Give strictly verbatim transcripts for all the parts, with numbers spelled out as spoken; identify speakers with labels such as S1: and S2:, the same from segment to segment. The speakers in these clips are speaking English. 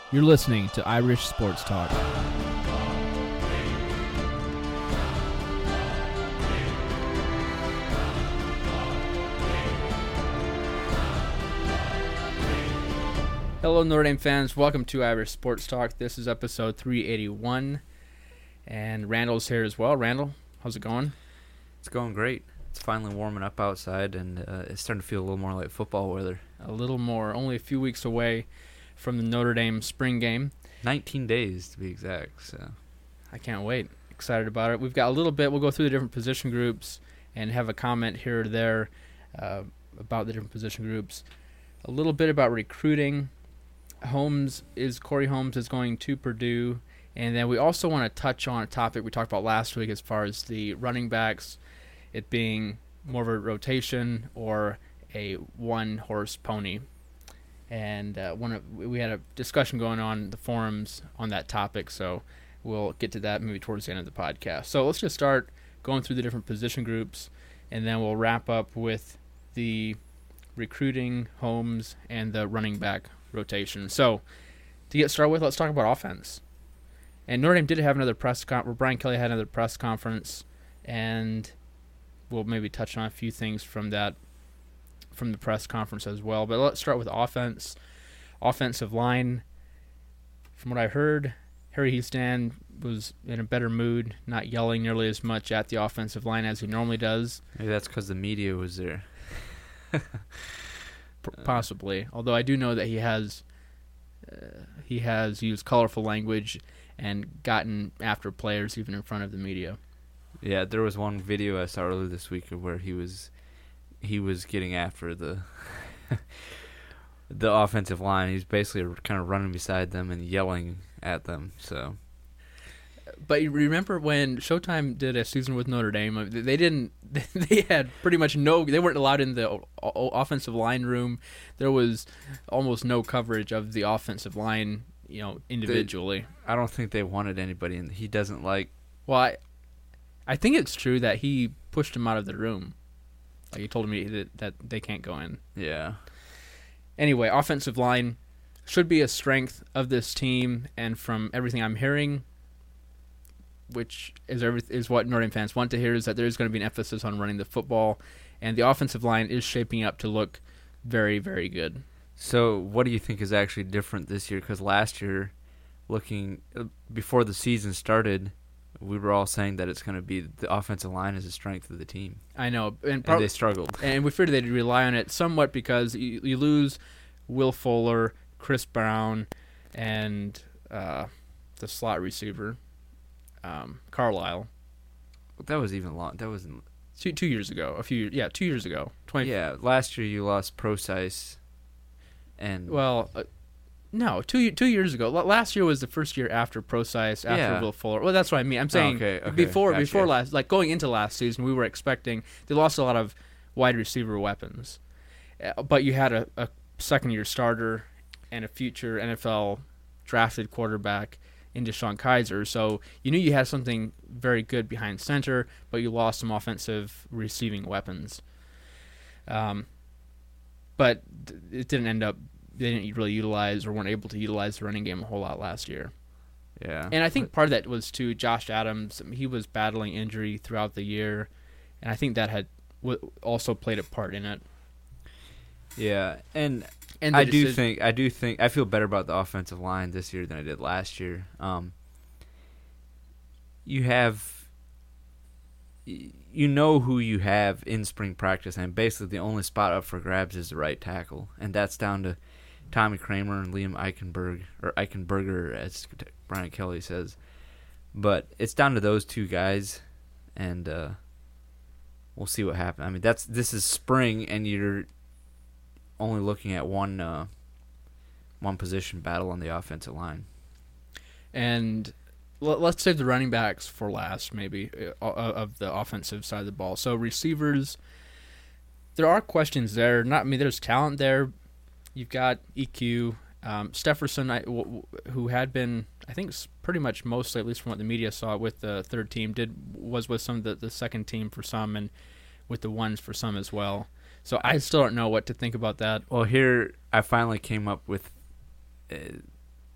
S1: You're listening to Irish Sports Talk. Hello, Notre Dame fans. Welcome to Irish Sports Talk. This is episode three eighty-one, and Randall's here as well. Randall, how's it going?
S2: It's going great. It's finally warming up outside, and uh, it's starting to feel a little more like football weather.
S1: A little more. Only a few weeks away from the Notre Dame spring game.
S2: nineteen days to be exact. So
S1: I can't wait. Excited about it. We've got a little bit. We'll go through the different position groups and have a comment here or there uh, about the different position groups. A little bit about recruiting. Holmes is Corey Holmes is going to Purdue, and then we also want to touch on a topic we talked about last week as far as the running backs, it being more of a rotation or a one-horse pony. And uh, one of, we had a discussion going on in the forums on that topic, so we'll get to that maybe towards the end of the podcast. So let's just start going through the different position groups, and then we'll wrap up with the recruiting, Holmes, and the running back rotation. So to get started with, let's talk about offense. And Notre Dame did have another press conference. Brian Kelly had another press conference, and we'll maybe touch on a few things from that from the press conference as well. But let's start with offense. Offensive line. From what I heard, Harry Hiestand was in a better mood, not yelling nearly as much at the offensive line as he normally does.
S2: Maybe that's because the media was there.
S1: Possibly. Although I do know that he has uh, he has used colorful language and gotten after players even in front of the media.
S2: Yeah, there was one video I saw earlier this week where he was he was getting after the the offensive line. He's basically kind of running beside them and yelling at them. So,
S1: but you remember when Showtime did a season with Notre Dame? They didn't. They had pretty much no. They weren't allowed in the offensive line room. There was almost no coverage of the offensive line, you know, individually.
S2: They, I don't think they wanted anybody in. He doesn't like.
S1: Well, I, I think it's true that he pushed him out of the room. Like he told me that, that they can't go in.
S2: Yeah.
S1: Anyway, offensive line should be a strength of this team, and from everything I'm hearing, which is every, is what Notre Dame fans want to hear, is that there's going to be an emphasis on running the football, and the offensive line is shaping up to look very, very good.
S2: So what do you think is actually different this year? Because last year, looking uh, before the season started, we were all saying that it's going to be the offensive line is the strength of the team.
S1: I know. And,
S2: prob- and they struggled.
S1: And we figured they'd rely on it somewhat because you, you lose Will Fuller, Chris Brown, and uh, the slot receiver. Um, Carlisle.
S2: That was even long. That was
S1: two two years ago. A few yeah, two years ago. Twenty.
S2: Yeah, last year you lost Procise, and
S1: well, uh, no, two two years ago. L- last year was the first year after Procise, after
S2: yeah.
S1: Will Fuller. Well, that's what I mean. I'm saying
S2: oh, okay, okay.
S1: before
S2: gotcha.
S1: before last, like going into last season, we were expecting they lost a lot of wide receiver weapons, uh, but you had a, a second year starter and a future N F L drafted quarterback in DeShone Kizer, so you knew you had something very good behind center, but you lost some offensive receiving weapons. Um, but it didn't end up, they didn't really utilize or weren't able to utilize the running game a whole lot last year.
S2: Yeah.
S1: And I think part of that was, too, Josh Adams. I mean, he was battling injury throughout the year, and I think that had w- also played a part in it.
S2: Yeah, and...
S1: And
S2: I do
S1: decision-
S2: think I do think I feel better about the offensive line this year than I did last year. Um, you have, you know who you have in spring practice, and basically the only spot up for grabs is the right tackle, and that's down to Tommy Kramer and Liam Eichenberg or Eichenberger, as Brian Kelly says. But it's down to those two guys, and uh, we'll see what happens. I mean, that's this is spring, and you're only looking at one uh, one position battle on the offensive line.
S1: And l- let's save the running backs for last, maybe, uh, of the offensive side of the ball. So receivers, there are questions there. Not, I mean, there's talent there. You've got E Q, um, Stefferson, I, w- w- who had been, I think, pretty much mostly, at least from what the media saw, with the third team, did was with some of the, the second team for some, and with the ones for some as well. So I still don't know what to think about that.
S2: Well, here I finally came up with uh,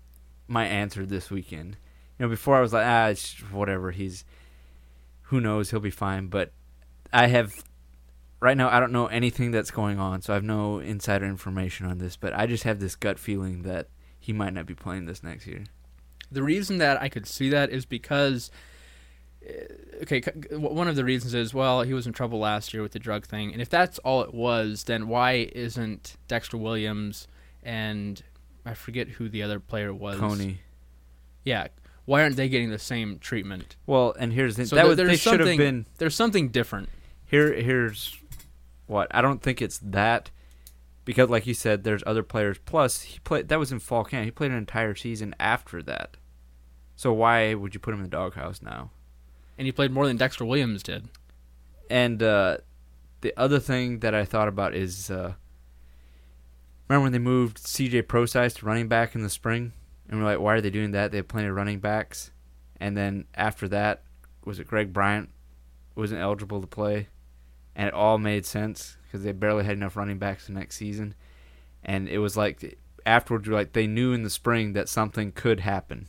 S2: my answer this weekend. You know, before I was like, ah, it's whatever. He's, who knows? He'll be fine. But I have, right now, I don't know anything that's going on, so I have no insider information on this. But I just have this gut feeling that he might not be playing this next year.
S1: The reason that I could see that is because, okay, one of the reasons is, well, he was in trouble last year with the drug thing. And if that's all it was, then why isn't Dexter Williams and I forget who the other player was?
S2: Coney.
S1: Yeah. Why aren't they getting the same treatment?
S2: Well, and here's the
S1: so
S2: that
S1: th-
S2: was,
S1: there's
S2: they should have been.
S1: There's something different.
S2: Here, here's what I don't think it's that. Because, like you said, there's other players. Plus, he played. That was in fall camp. He played an entire season after that. So why would you put him in the doghouse now?
S1: And he played more than Dexter Williams did.
S2: And uh, the other thing that I thought about is, uh, remember when they moved C J Prosise to running back in the spring? And we're like, why are they doing that? They have plenty of running backs. And then after that, was it Greg Bryant wasn't eligible to play? And it all made sense because they barely had enough running backs the next season. And it was like, afterwards, like they knew in the spring that something could happen.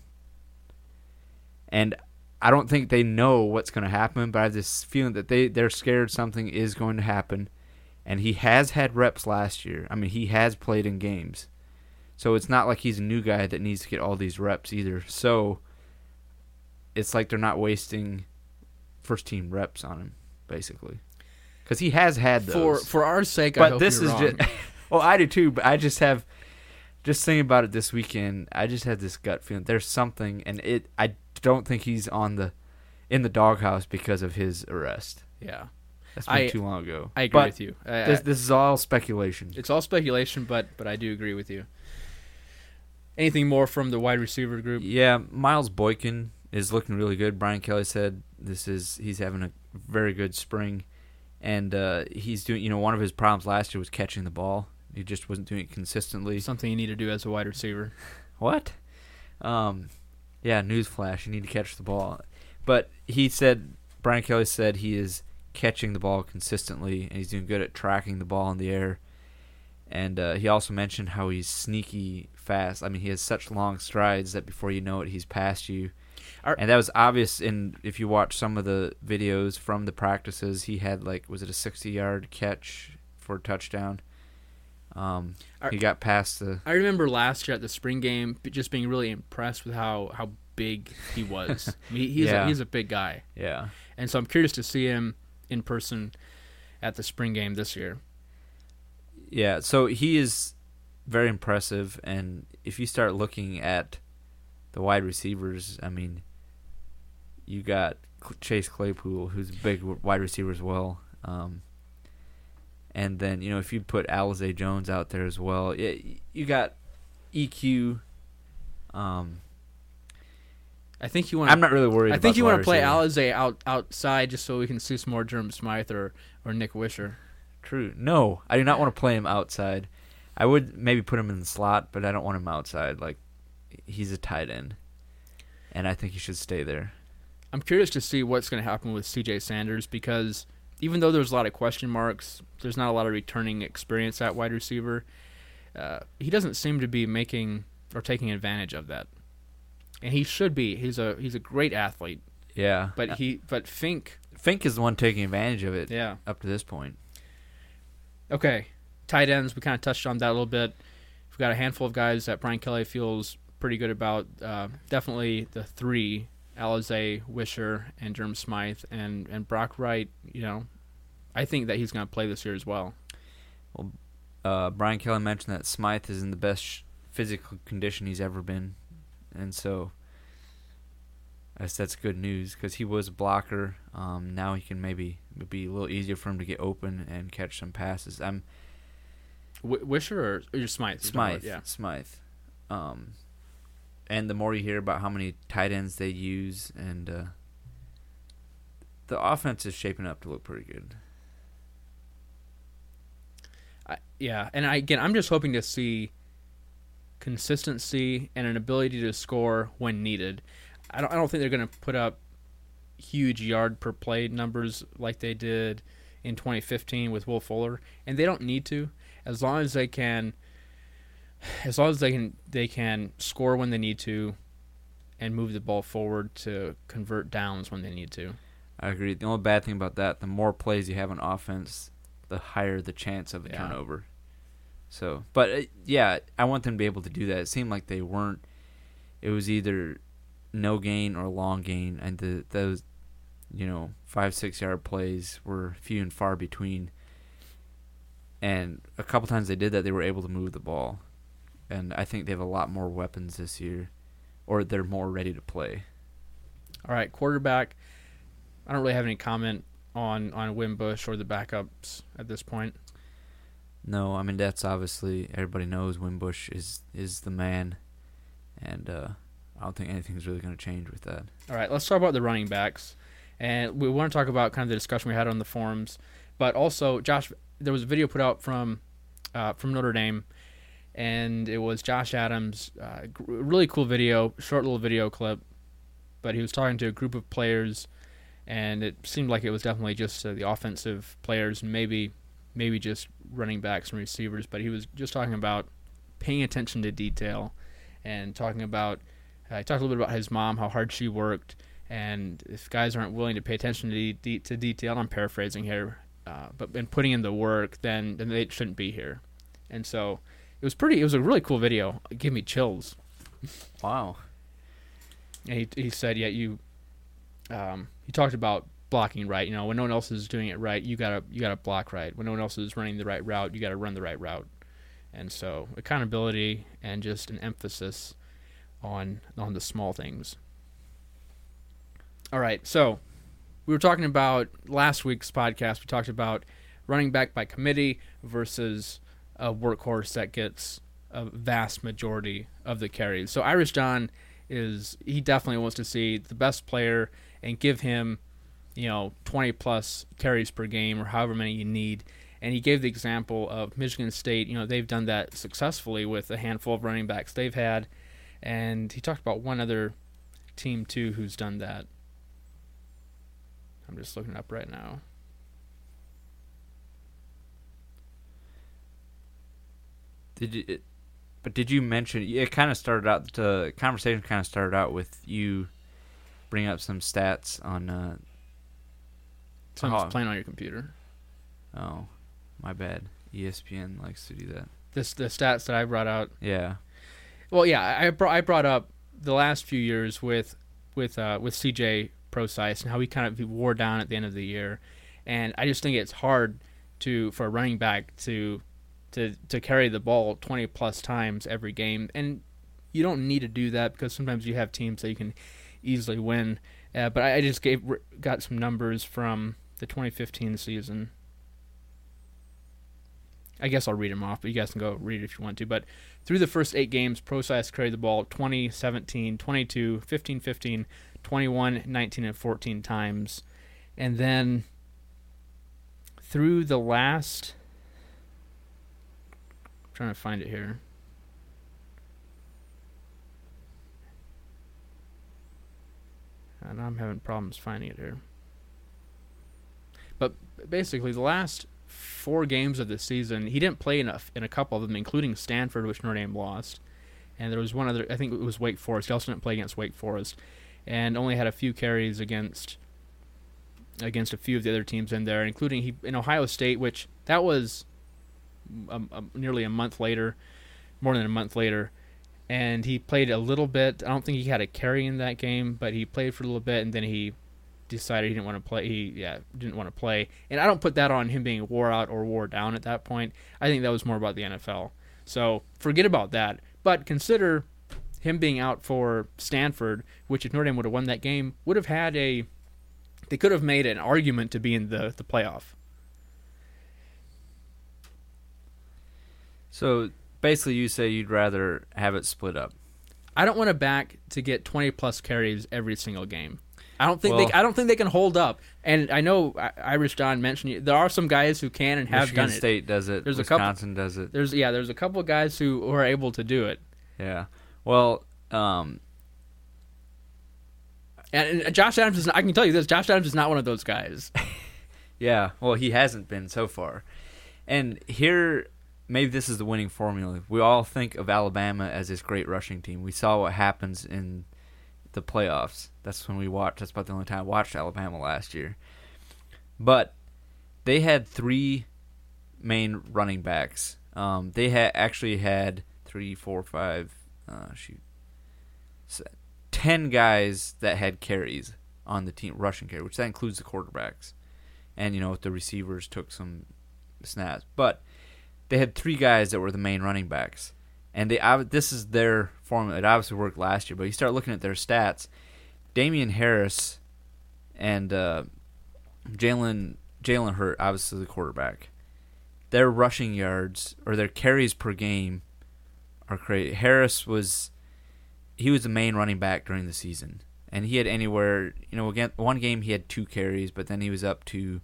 S2: And I don't think they know what's going to happen, but I have this feeling that they, they're scared something is going to happen. And he has had reps last year. I mean, he has played in games. So it's not like he's a new guy that needs to get all these reps either. So it's like they're not wasting first-team reps on him, basically. Because he has had those.
S1: For for our sake,
S2: but
S1: I hope
S2: this
S1: you're
S2: is
S1: wrong.
S2: just, well, I do too, but I just have, just thinking about it this weekend, I just had this gut feeling. There's something, and it. I don't think he's on the, in the doghouse because of his arrest.
S1: Yeah.
S2: That's been
S1: I,
S2: too long ago.
S1: I agree
S2: but
S1: with you. I,
S2: this, this is all speculation.
S1: It's all speculation, but but I do agree with you. Anything more from the wide receiver group?
S2: Yeah, Miles Boykin is looking really good. Brian Kelly said this is he's having a very good spring, and uh, he's doing. You know, one of his problems last year was catching the ball. He just wasn't doing it consistently.
S1: Something you need to do as a wide receiver.
S2: What? Um, yeah, newsflash. You need to catch the ball. But he said, Brian Kelly said he is catching the ball consistently, and he's doing good at tracking the ball in the air. And uh, he also mentioned how he's sneaky fast. I mean, he has such long strides that before you know it, he's past you. Are, and that was obvious in if you watch some of the videos from the practices. He had, like, was it a sixty-yard catch for a touchdown? Um,
S1: are,
S2: he got past the...
S1: I remember last year at the spring game just being really impressed with how, how big he was. I mean, he's,
S2: yeah.
S1: a, he's a big guy.
S2: Yeah.
S1: And so I'm curious to see him in person at the spring game this year.
S2: Yeah, so he is very impressive, and if you start looking at the wide receivers, I mean, you got Chase Claypool, who's a big wide receiver as well. Um, and then, you know, if you put Alizé Jones out there as well, it, you got E Q. Um,
S1: I think you want.
S2: I'm not really worried.
S1: I
S2: about
S1: think you
S2: want
S1: to play Alizé out outside just so we can see some more Durham Smythe or, or Nick Wisher.
S2: True. No, I do not want to play him outside. I would maybe put him in the slot, but I don't want him outside. Like, he's a tight end, and I think he should stay there.
S1: I'm curious to see what's going to happen with C J Sanders because even though there's a lot of question marks, there's not a lot of returning experience at wide receiver. Uh, he doesn't seem to be making or taking advantage of that, and he should be. He's a he's a great athlete.
S2: Yeah,
S1: but he but Fink
S2: Fink is the one taking advantage of it.
S1: Yeah.
S2: Up to this point.
S1: Okay, tight ends. We kind of touched on that a little bit. We've got a handful of guys that Brian Kelly feels pretty good about. Uh, definitely the three: Alizé, Wisher, and Durham Smythe, and and Brock Wright. You know, I think that he's going to play this year as well.
S2: Well, uh, Brian Kelly mentioned that Smythe is in the best sh- physical condition he's ever been, and so I guess that's good news because he was a blocker. Um, now he can maybe it'd be a little easier for him to get open and catch some passes. I'm
S1: w- Wisher or, or Smythe?
S2: Smythe,
S1: yeah,
S2: Smythe. Um, and the more you hear about how many tight ends they use, and uh, the offense is shaping up to look pretty good.
S1: I, yeah, and I, again, I'm just hoping to see consistency and an ability to score when needed. I don't, I don't think they're going to put up huge yard per play numbers like they did in twenty fifteen with Will Fuller, and they don't need to, as long as they can as long as they can they can score when they need to, and move the ball forward to convert downs when they need to.
S2: I agree. The only bad thing about that, the more plays you have on offense, the higher the chance of a
S1: Yeah.
S2: turnover. So, but uh, yeah, I want them to be able to do that. It seemed like they weren't. It was either no gain or long gain, and the, those, you know, five six yard plays were few and far between. And a couple times they did that, they were able to move the ball, and I think they have a lot more weapons this year, or they're more ready to play.
S1: All right, quarterback. I don't really have any comment on on Wimbush or the backups at this point.
S2: No, I mean that's obviously everybody knows Wimbush is is the man, and uh, I don't think anything's really going to change with that.
S1: All right, let's talk about the running backs, and we want to talk about kind of the discussion we had on the forums, but also Josh. There was a video put out from uh, from Notre Dame, and it was Josh Adams. Uh, really cool video, short little video clip, but he was talking to a group of players, and it seemed like it was definitely just uh, the offensive players, and maybe maybe just running backs and receivers. But he was just talking about paying attention to detail, and talking about. Uh, he talked a little bit about his mom, how hard she worked, and if guys aren't willing to pay attention to, de- to detail, I'm paraphrasing here, uh, but in putting in the work, then then they shouldn't be here. And so it was pretty. It was a really cool video. It gave me chills.
S2: Wow.
S1: And he he said, yeah, you. Um, he talked about blocking right. You know, when no one else is doing it right, you gotta you gotta block right. When no one else is running the right route, you gotta run the right route. And so accountability and just an emphasis on on the small things. All right, so we were talking about last week's podcast. We talked about running back by committee versus a workhorse that gets a vast majority of the carries. So Irish John is he definitely wants to see the best player and give him, you know, twenty plus carries per game or however many you need. And he gave the example of Michigan State. You know, they've done that successfully with a handful of running backs they've had. And he talked about one other team, too, who's done that. I'm just looking it up right now.
S2: Did you? It, but did you mention? It kind of started out. The conversation kind of started out with you bringing up some stats on. Uh,
S1: Someone's
S2: oh,
S1: playing on your computer.
S2: Oh, my bad. E S P N likes to do that.
S1: This the stats that I brought out.
S2: Yeah.
S1: Well, yeah, I brought I brought up the last few years with with uh, with C J Prosise and how he kind of he wore down at the end of the year, and I just think it's hard to for a running back to to to carry the ball twenty plus times every game, and you don't need to do that because sometimes you have teams that you can easily win. Uh, but I, I just gave got some numbers from the twenty fifteen season. I guess I'll read them off, but you guys can go read it if you want to. But through the first eight games, Prosise carried the ball twenty, seventeen, twenty-two, fifteen, fifteen, twenty-one, nineteen, and fourteen times. And then through the last... I'm trying to find it here. And I'm having problems finding it here. But basically, the last four games of the season, he didn't play in a, in a couple of them, including Stanford, which Notre Dame lost. And there was one other, I think it was Wake Forest. He also didn't play against Wake Forest. And only had a few carries against against a few of the other teams in there, including he in Ohio State, which that was a, a, nearly a month later, more than a month later. And he played a little bit. I don't think he had a carry in that game, but he played for a little bit, and then he decided he didn't want to play. He yeah didn't want to play, and I don't put that on him being wore out or wore down at that point. I think that was more about the N F L. So forget about that. But consider him being out for Stanford, which if Notre Dame would have won that game, would have had a. They could have made an argument to be in the the playoff.
S2: So basically, you say you'd rather have it split up.
S1: I don't want a back to get twenty plus carries every single game. I don't think
S2: well,
S1: they. I don't think they can hold up. And I know Irish John mentioned there are some guys who can and have
S2: Michigan
S1: done it.
S2: State does it.
S1: There's
S2: Wisconsin
S1: a couple,
S2: does it.
S1: There's yeah. There's a couple of guys who, who are able to do it.
S2: Yeah. Well, um,
S1: and, and Josh Adams is. Not, I can tell you this. Josh Adams is not one of those guys.
S2: yeah. Well, he hasn't been so far. And here, maybe this is the winning formula. We all think of Alabama as this great rushing team. We saw what happens in the playoffs. That's when we watched. That's about the only time I watched Alabama last year. But they had three main running backs. Um, they had actually had three, four, five, uh, shoot, ten guys that had carries on the team, rushing carry, which that includes the quarterbacks. And, you know, the receivers took some snaps. But they had three guys that were the main running backs. And they this is their formula. It obviously worked last year, but you start looking at their stats. Damian Harris and uh, Jalen Jalen Hurt, obviously the quarterback, their rushing yards or their carries per game are crazy. Harris was he was the main running back during the season, and he had anywhere, you know, again one game he had two carries, but then he was up to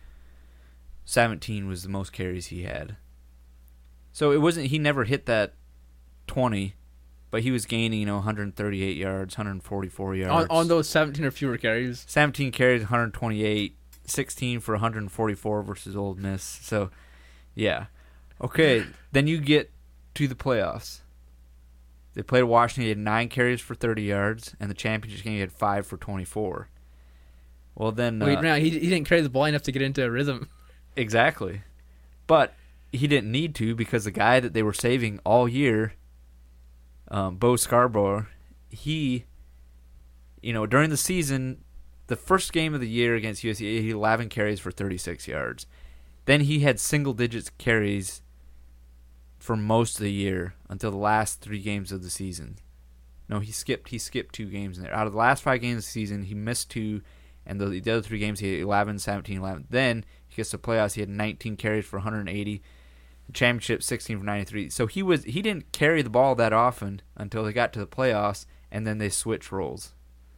S2: seventeen was the most carries he had. So it wasn't he never hit that twenty, but he was gaining, you know, one hundred thirty-eight yards, one hundred forty-four yards.
S1: On, on those seventeen or fewer carries?
S2: seventeen carries, one hundred twenty-eight, sixteen for one hundred forty-four versus Ole Miss. So, yeah. Okay, then you get to the playoffs. They played Washington. He had nine carries for thirty yards, and the championship game he had five for twenty-four. Well, then...
S1: Wait,
S2: uh,
S1: no, he, he didn't carry the ball enough to get into a rhythm.
S2: Exactly. But he didn't need to because the guy that they were saving all year, um, Bo Scarborough, he, you know, during the season, the first game of the year against U S C, he had eleven carries for thirty-six yards. Then he had single digits carries for most of the year until the last three games of the season. No, he skipped he skipped two games in there. Out of the last five games of the season, he missed two, and the, the other three games he had eleven, seventeen, eleven. Then he gets to playoffs, he had nineteen carries for one hundred eighty. Championship sixteen for ninety-three. So he was he didn't carry the ball that often until they got to the playoffs, and then they switched roles.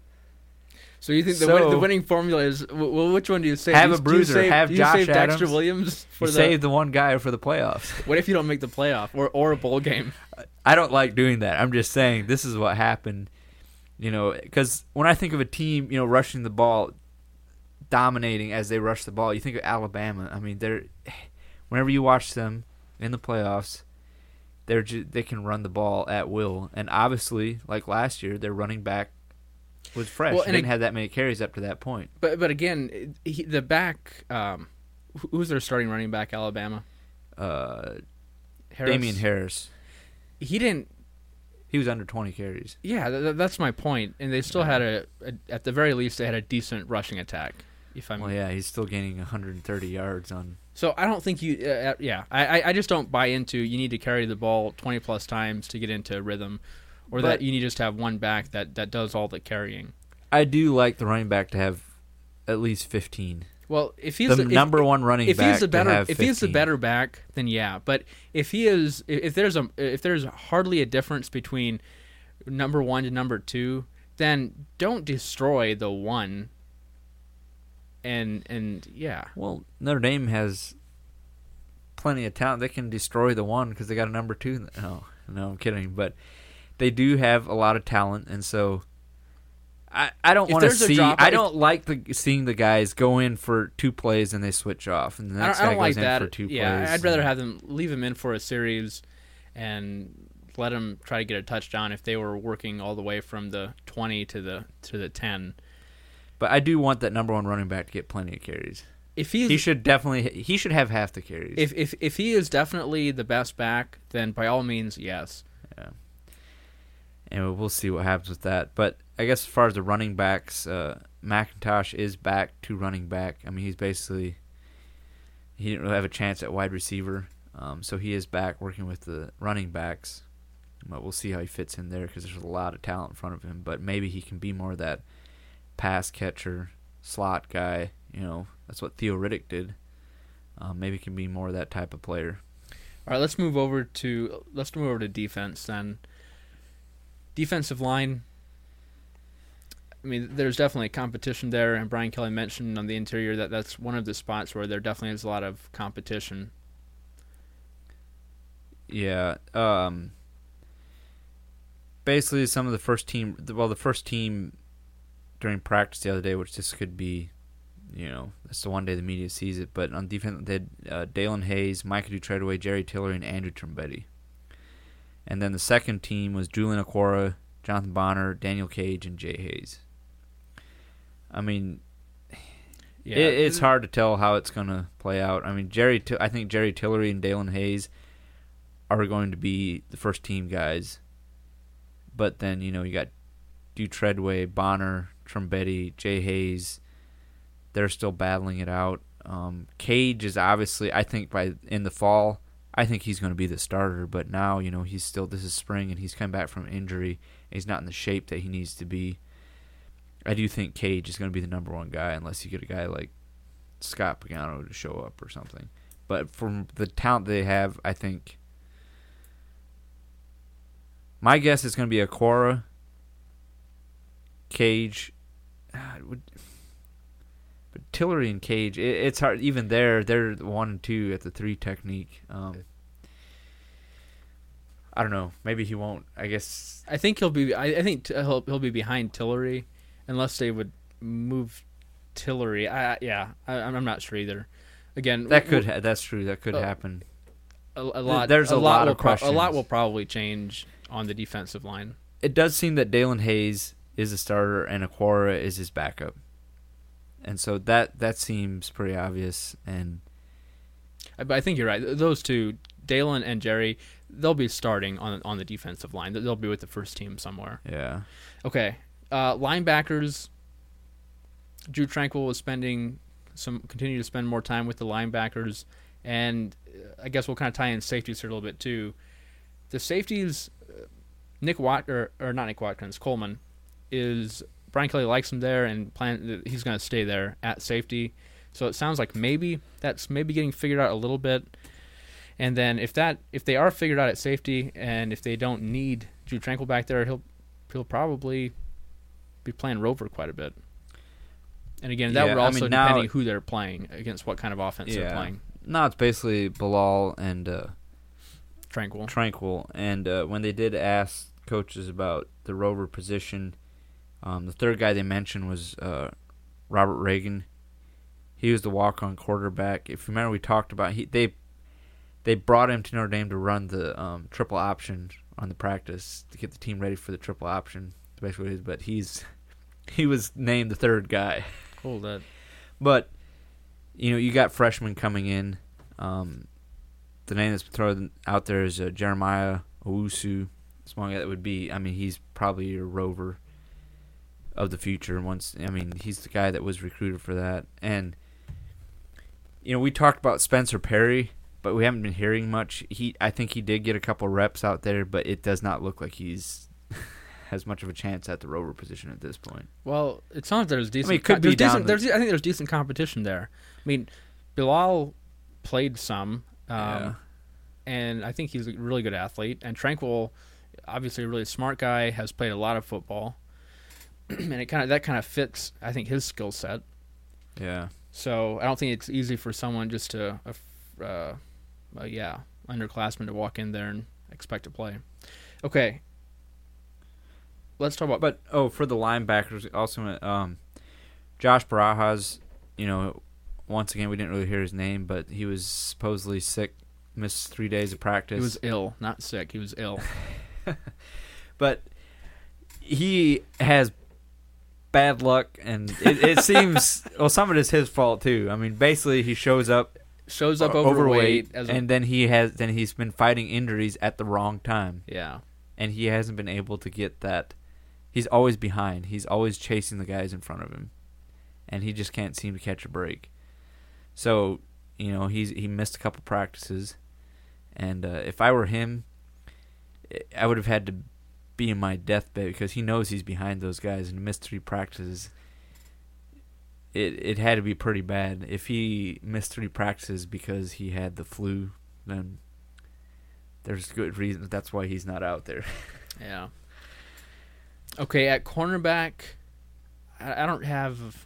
S1: So you think the,
S2: So,
S1: win, the winning formula is, well, which one do you save?
S2: Have
S1: do
S2: a
S1: you,
S2: bruiser,
S1: do you save,
S2: have
S1: do
S2: Josh
S1: you save Dexter
S2: Adams.
S1: Williams for
S2: You
S1: the
S2: save the one guy for the playoffs.
S1: What if you don't make the playoff or or a bowl game?
S2: I don't like doing that. I'm just saying this is what happened. You know, because when I think of a team, you know, rushing the ball, dominating as they rush the ball, you think of Alabama. I mean, they're whenever you watch them in the playoffs, they're ju- they can run the ball at will, and obviously, like last year, their running back was fresh.
S1: Well,
S2: They
S1: and
S2: didn't
S1: it-
S2: have that many carries up to that point.
S1: But but again, he, the back, um, who's their starting running back? Alabama.
S2: Uh,
S1: Harris?
S2: Damian Harris,
S1: He didn't.
S2: he was under twenty carries.
S1: Yeah, th- that's my point. And they still
S2: Yeah.
S1: had a, a, at the very least, they had a decent rushing attack. If I'm
S2: Well, yeah, he's still gaining one hundred thirty yards on.
S1: So I don't think you, uh, yeah, I, I- I just don't buy into you need to carry the ball twenty plus times to get into rhythm, or
S2: But-
S1: that you need just to have one back that, that does all the carrying.
S2: I do like the running back to have at least fifteen.
S1: Well, if he's
S2: The
S1: the, if-
S2: number one running
S1: if
S2: back
S1: he's the better,
S2: to have
S1: if he's the
S2: fifteen.
S1: better back, then yeah. But if he is, if there's a, if there's hardly a difference between number one to number two, then don't destroy the one. And and yeah,
S2: Well, Notre Dame has plenty of talent. They can destroy the one because they got a number two. No, no, I'm kidding. But they do have a lot of talent, and so I, I don't
S1: If
S2: want to
S1: there's a
S2: see.
S1: drop-
S2: I
S1: if-
S2: don't like the seeing the guys go in for two plays and they switch off, and the
S1: I
S2: next
S1: don't, I
S2: guy
S1: don't
S2: goes
S1: like
S2: in
S1: that.
S2: for two
S1: yeah,
S2: plays.
S1: I'd rather have them leave him in for a series and let him try to get a touchdown if they were working all the way from the twenty to the to the ten.
S2: But I do want that number one running back to get plenty of carries.
S1: If he's
S2: He should definitely. He should have half the carries.
S1: if if if he is definitely the best back, then by all means, yes.
S2: Yeah. Anyway, we'll see what happens with that. But I guess as far as the running backs, uh, McIntosh is back to running back. I mean, he's basically he didn't really have a chance at wide receiver, um, so he is back working with the running backs. But we'll see how he fits in there because there's a lot of talent in front of him. But maybe he can be more of that pass catcher, slot guy. You know, that's what Theo Riddick did. Um, maybe he can be more of that type of player.
S1: All right, let's move over to let's move over to defense then. Defensive line. I mean, there's definitely competition there, and Brian Kelly mentioned on the interior that that's one of the spots where there definitely is a lot of competition.
S2: Yeah. Um, basically, some of the first team, well, the first team during practice the other day, which this could be you know, that's the one day the media sees it. But on defense, they had uh, Dalen Hayes, Micah Treadway, Jerry Tillery, and Andrew Trombetti. And then the second team was Julian Okwara, Jonathan Bonner, Daniel Cage, and Jay Hayes. I mean, yeah, it, it's hard to tell how it's going to play out. I mean, Jerry, I think Jerry Tillery and Dalen Hayes are going to be the first team guys. But then, you know, you got Du Treadway, Bonner, Trombetti, Jay Hayes. They're still battling it out. Um, Cage is obviously, I think, by in the fall, I think he's going to be the starter. But now, you know, he's still, this is spring, and he's come back from injury. And he's not in the shape that he needs to be. I do think Cage is going to be the number one guy unless you get a guy like Scott Pagano to show up or something. But from the talent they have, I think my guess is going to be Okwara, Cage, would, but Tillery and Cage, it, it's hard. Even there, they're one and two at the three technique. Um, I don't know. Maybe he won't. I guess.
S1: I think he'll be. I, I think t- he'll he'll be behind Tillery, unless they would move Tillery. I, yeah, I, I'm not sure either. Again,
S2: that could. Ha- that's true. That could uh, happen.
S1: A, a lot.
S2: There's a,
S1: a
S2: lot,
S1: lot
S2: of
S1: pro-
S2: questions.
S1: A lot will probably change on the defensive line.
S2: It does seem that Dalen Hayes is a starter and Okwara is his backup, and so that that seems pretty obvious. And
S1: but I think you're right. Those two, Dalen and Jerry, they'll be starting on on the defensive line. They'll be with the first team somewhere.
S2: Yeah.
S1: Okay. Uh, linebackers. Drew Tranquil was spending some continue to spend more time with the linebackers, and I guess we'll kind of tie in safeties here a little bit too. The safeties, Nick Wat or, or not Nick Watkins, Coleman, is Brian Kelly likes him there and plan he's going to stay there at safety. So it sounds like maybe that's maybe getting figured out a little bit. And then if that if they are figured out at safety and if they don't need Drew Tranquil back there, he'll he'll probably be playing Rover quite a bit. And again, that
S2: yeah,
S1: would also
S2: I mean, now,
S1: depending who they're playing against, what kind of offense
S2: yeah.
S1: they're playing.
S2: Now it's basically Bilal and uh,
S1: Tranquil.
S2: Tranquil, and uh, when they did ask coaches about the Rover position, um, the third guy they mentioned was uh, Robert Reagan. He was the walk-on quarterback. If you remember, we talked about he they they brought him to Notre Dame to run the um, triple option on the practice to get the team ready for the triple option. That's basically what it is. But he's he was named the third guy.
S1: Cool that.
S2: But you know, you got freshmen coming in. Um, the name that's thrown out there is uh, Jeremiah Owusu. Small guy that would be. I mean, he's probably your Rover of the future. Once I mean, he's the guy that was recruited for that. And you know, we talked about Spencer Perry, but we haven't been hearing much. He, I think he did get a couple reps out there, but it does not look like he's has much of a chance at the Rover position at this point.
S1: Well, it sounds like there's decent.
S2: I mean, it could be
S1: decent,
S2: down
S1: there's, I think there's decent competition there. I mean, Bilal played some, um,
S2: Yeah.
S1: and I think he's a really good athlete. And Tranquil, obviously a really smart guy, has played a lot of football, and it kind of that kind of fits, I think, his skill set.
S2: Yeah.
S1: So I don't think it's easy for someone just to, uh, uh, uh, yeah, underclassmen to walk in there and expect to play. Okay. Let's talk about.
S2: But oh, for the linebackers, also, um, Josh Barajas. You know, once again, we didn't really hear his name, but he was supposedly sick, missed three days of practice.
S1: He was ill, not sick. He was ill.
S2: But he has bad luck, and it, it seems well. Some of it is his fault too. I mean, basically, he shows up,
S1: shows up overweight,
S2: overweight
S1: as a,
S2: and then he has then he's been fighting injuries at the wrong time.
S1: Yeah,
S2: and he hasn't been able to get that. He's always behind. He's always chasing the guys in front of him, and he just can't seem to catch a break. So, you know, he's he missed a couple practices, and uh, if I were him, I would have had to be in my deathbed because he knows he's behind those guys and missed three practices. It it had to be pretty bad. If he missed three practices because he had the flu, then there's good reason. That's why he's not out there.
S1: Yeah. Okay, at cornerback, I, I don't have.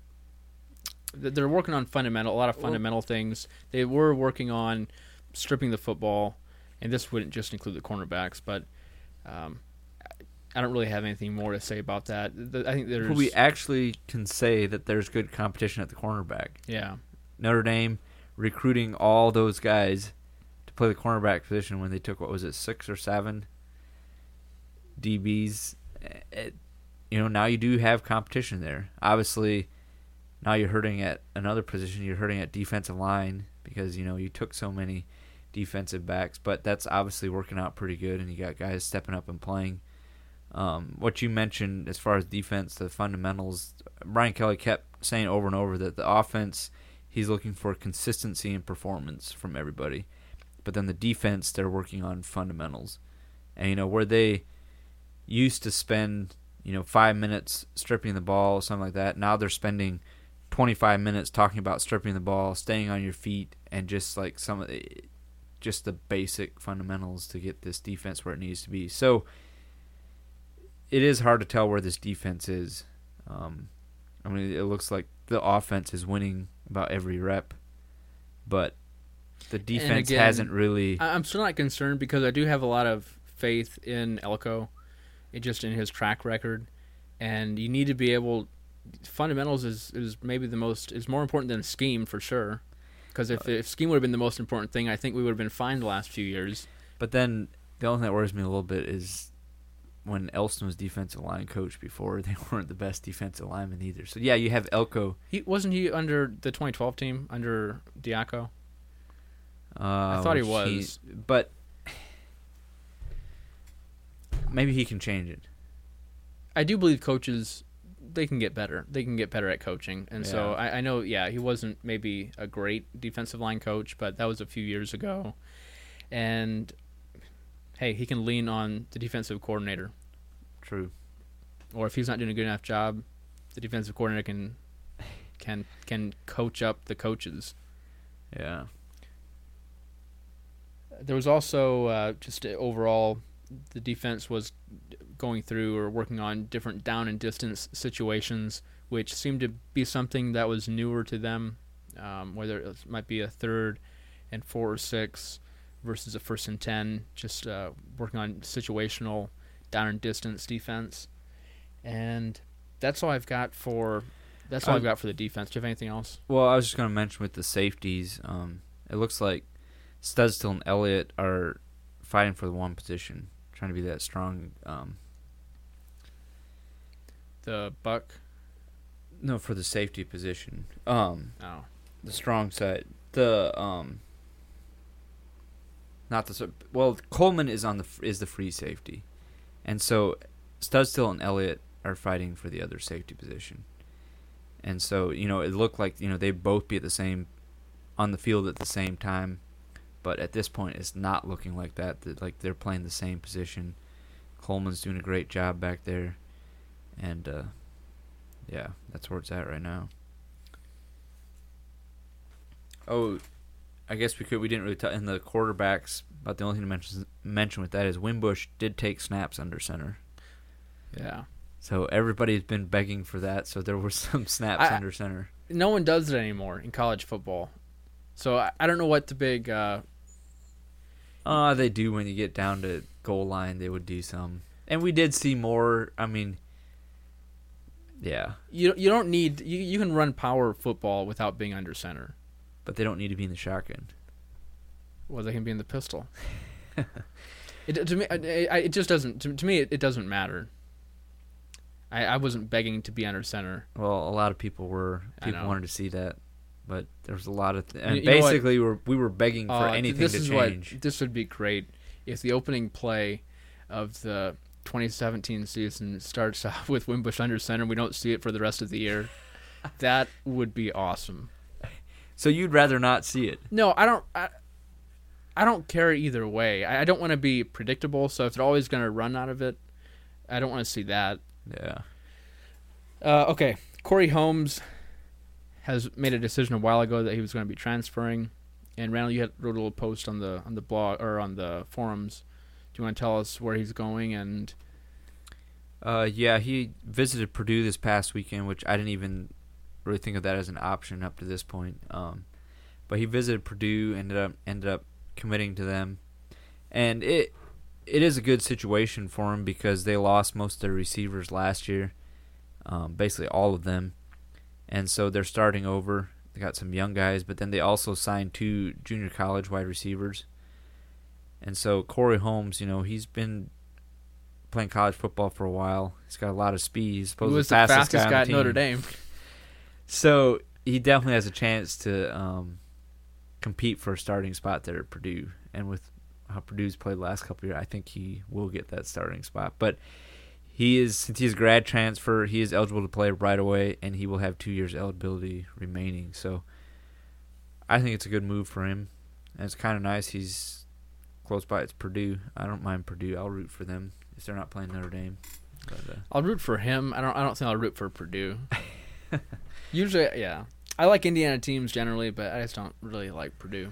S1: They're working on fundamental, a lot of fundamental things. They were working on stripping the football, and this wouldn't just include the cornerbacks, but um, I don't really have anything more to say about that. I think there's
S2: we actually can say that there's good competition at the cornerback.
S1: Yeah.
S2: Notre Dame recruiting all those guys to play the cornerback position when they took, what was it, six or seven D Bs. It, you know, now you do have competition there. Obviously, now you're hurting at another position. You're hurting at defensive line because, you know, you took so many defensive backs. But that's obviously working out pretty good, and you got guys stepping up and playing. Um, what you mentioned as far as defense, the fundamentals, Brian Kelly kept saying over and over that the offense, he's looking for consistency and performance from everybody. But then the defense, they're working on fundamentals. And, you know, where they used to spend, you know, five minutes stripping the ball, something like that, now they're spending twenty-five minutes talking about stripping the ball, staying on your feet, and just like some of the, just the basic fundamentals to get this defense where it needs to be. So it is hard to tell where this defense is. Um, I mean, it looks like the offense is winning about every rep, but the defense
S1: again,
S2: hasn't really.
S1: I'm still not concerned because I do have a lot of faith in Elko, it just in his track record, and you need to be able. Fundamentals is, is maybe the most is more important than scheme for sure, because if, if scheme would have been the most important thing, I think we would have been fine the last few years.
S2: But then the only thing that worries me a little bit is when Elston was defensive line coach before, they weren't the best defensive linemen either. So yeah, you have Elko.
S1: He wasn't he under the twenty twelve team under Diaco?
S2: Uh,
S1: I thought he was,
S2: he, but maybe he can change it.
S1: I do believe coaches, they can get better. They can get better at coaching. And
S2: yeah.
S1: so I, I know, yeah, he wasn't maybe a great defensive line coach, but that was a few years ago. And, hey, he can lean on the defensive coordinator.
S2: True.
S1: Or if he's not doing a good enough job, the defensive coordinator can can can coach up the coaches.
S2: Yeah.
S1: There was also uh, just overall, the defense was going through or working on different down and distance situations, which seemed to be something that was newer to them, um, whether it might be a third and four or six versus a first and ten, just uh, working on situational down and distance defense. And that's all I've got for that's all
S2: I,
S1: I've got for the defense. Do you have anything else?
S2: Well, I was just going to mention with the safeties, um, it looks like Studstill and Elliott are fighting for the one position, trying to be that strong. Um,
S1: the buck?
S2: No, for the safety position. Um,
S1: oh.
S2: The strong side. The um, not the well. Coleman is on the is the free safety, and so Studstill and Elliott are fighting for the other safety position. And so, you know, it looked like, you know, they both be at the same on the field at the same time, but at this point it's not looking like that, that like they're playing the same position. Coleman's doing a great job back there, and uh, yeah, that's where it's at right now. Oh, I guess we could we didn't really talk in the quarterbacks, but the only thing to mention mention with that is Wimbush did take snaps under center.
S1: Yeah.
S2: So everybody's been begging for that, so there were some snaps
S1: I,
S2: under center.
S1: No one does it anymore in college football. So I, I don't know what the big... Uh,
S2: uh, they do when you get down to goal line, they would do some. And we did see more, I mean, yeah.
S1: You you don't need... You, you can run power football without being under center.
S2: But they don't need to be in the shotgun.
S1: Well, they can be in the pistol. it, to me, it, it just doesn't... To, to me, it, it doesn't matter. I, I wasn't begging to be under center.
S2: Well, a lot of people were. People wanted to see that, but there was a lot of. Th- and
S1: you
S2: basically, we were we were begging for uh, anything
S1: this
S2: to
S1: is
S2: change.
S1: What, this would be great if the opening play of the twenty seventeen season starts off with Wimbush under center. We don't see it for the rest of the year. That would be awesome.
S2: So you'd rather not see it?
S1: No, I don't. I, I don't care either way. I, I don't want to be predictable. So if they're always going to run out of it, I don't want to see that.
S2: Yeah.
S1: Uh, okay. Corey Holmes has made a decision a while ago that he was going to be transferring, and Randall, you had wrote a little post on the on the blog or on the forums. Do you want to tell us where he's going? And
S2: uh, yeah, he visited Purdue this past weekend, which I didn't even really think of that as an option up to this point. Um, but he visited Purdue, ended up ended up committing to them, and it it is a good situation for him because they lost most of their receivers last year, um, basically all of them, and so they're starting over. They got some young guys, but then they also signed two junior college wide receivers. And so Corey Holmes, you know, he's been playing college football for a while. He's got a lot of speed. He's supposed
S1: He was
S2: the
S1: the
S2: fastest,
S1: fastest
S2: guy,
S1: guy
S2: on
S1: at
S2: the
S1: Notre
S2: team.
S1: Dame.
S2: So he definitely has a chance to um, compete for a starting spot there at Purdue. And with how Purdue's played the last couple of years, I think he will get that starting spot. But he is, since he's grad transfer, he is eligible to play right away, and he will have two years eligibility remaining. So I think it's a good move for him. And it's kind of nice. He's close by. It's Purdue. I don't mind Purdue. I'll root for them if they're not playing Notre Dame. But, uh,
S1: I'll root for him. I don't. I don't think I'll root for Purdue. Usually, yeah. I like Indiana teams generally, but I just don't really like Purdue.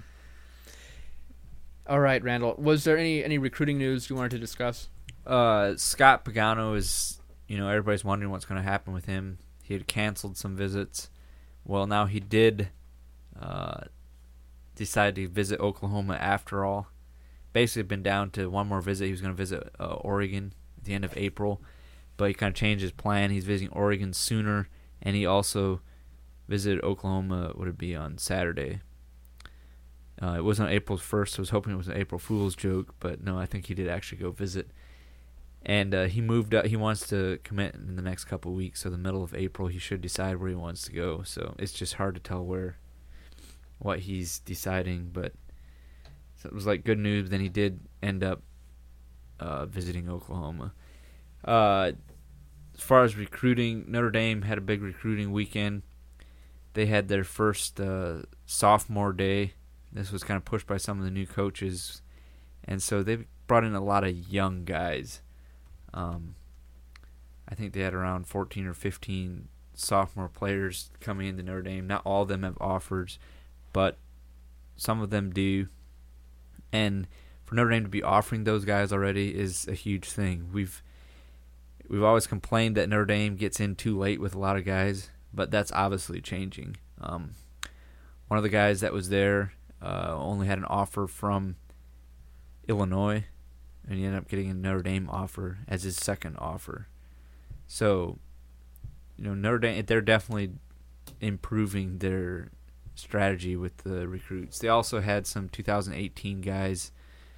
S1: All right, Randall. Was there any any recruiting news you wanted to discuss?
S2: uh, Scott Pagano is, you know, everybody's wondering what's going to happen with him. He had canceled some visits. Well, now he did uh, decide to visit Oklahoma after all. Basically been down to one more visit. He was going to visit uh, Oregon at the end of April, but he kind of changed his plan. He's visiting Oregon sooner, and he also visited Oklahoma, would it be on Saturday. Uh, it wasn't on April first. I was hoping it was an April Fool's joke, but no, I think he did actually go visit. And uh, he moved up. He wants to commit in the next couple of weeks, so the middle of April he should decide where he wants to go. So it's just hard to tell where, what he's deciding, but so it was like good news. Then he did end up uh, visiting Oklahoma. Uh, as far as recruiting, Notre Dame had a big recruiting weekend. They had their first uh, sophomore day. This was kind of pushed by some of the new coaches, and so they brought in a lot of young guys. Um, I think they had around fourteen or fifteen sophomore players coming into Notre Dame. Not all of them have offers, but some of them do. And for Notre Dame to be offering those guys already is a huge thing. We've we've always complained that Notre Dame gets in too late with a lot of guys, but that's obviously changing. Um, one of the guys that was there uh, only had an offer from Illinois, and he ended up getting a Notre Dame offer as his second offer. So, you know, Notre Dame, they're definitely improving their strategy with the recruits. They also had some two thousand eighteen guys,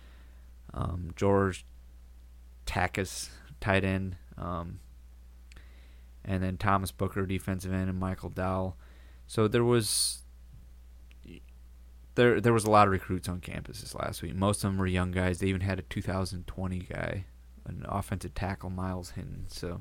S2: um, George Takis, tight end, um, and then Thomas Booker, defensive end, and Michael Dowell. So there was there there was a lot of recruits on campus this last week. Most of them were young guys. They even had a two thousand twenty guy, an offensive tackle, Miles Hinton. So,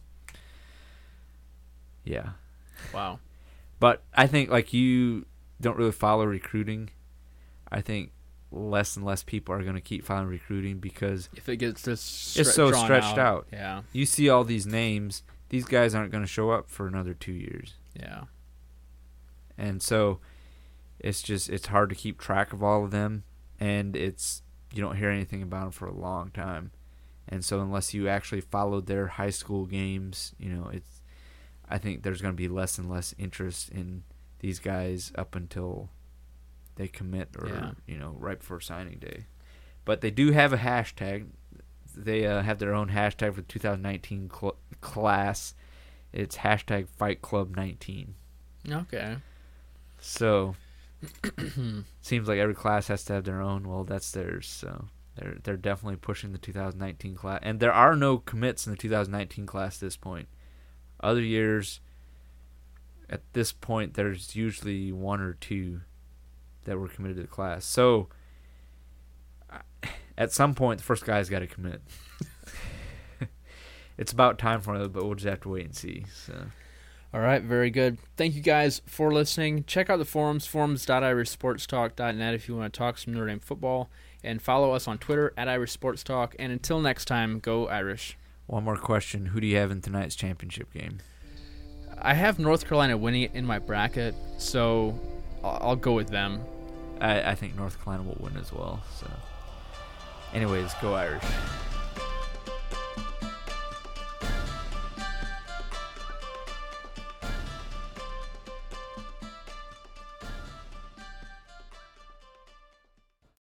S2: yeah.
S1: Wow.
S2: But I think, like, you don't really follow recruiting. I think less and less people are going to keep following recruiting because
S1: if it gets this
S2: it's so stretched out.
S1: out. Yeah.
S2: You see all these names. These guys aren't going to show up for another two years.
S1: Yeah.
S2: And so it's just it's hard to keep track of all of them, and it's you don't hear anything about them for a long time. And so unless you actually followed their high school games, you know, it's I think there's going to be less and less interest in these guys up until they commit or,
S1: yeah.
S2: you know, right before signing day. But they do have a hashtag. They uh, have their own hashtag for the two thousand nineteen cl- class. It's hashtag Fight Club nineteen.
S1: Okay.
S2: So seems like every class has to have their own. Well, that's theirs. So they're they're definitely pushing the two thousand nineteen class. And there are no commits in the two thousand nineteen class at this point. Other years, at this point, there's usually one or two that were committed to the class. So at some point, the first guy's got to commit. It's about time for it, but we'll just have to wait and see. So.
S1: All right, very good. Thank you guys for listening. Check out the forums, forums dot irish sports talk dot net if you want to talk some Notre Dame football. And follow us on Twitter at Irish Sports Talk. And until next time, go Irish.
S2: One more question. Who do you have in tonight's championship game?
S1: I have North Carolina winning it in my bracket, so I'll, I'll go with them.
S2: I, I think North Carolina will win as well. So, anyways, go Irish.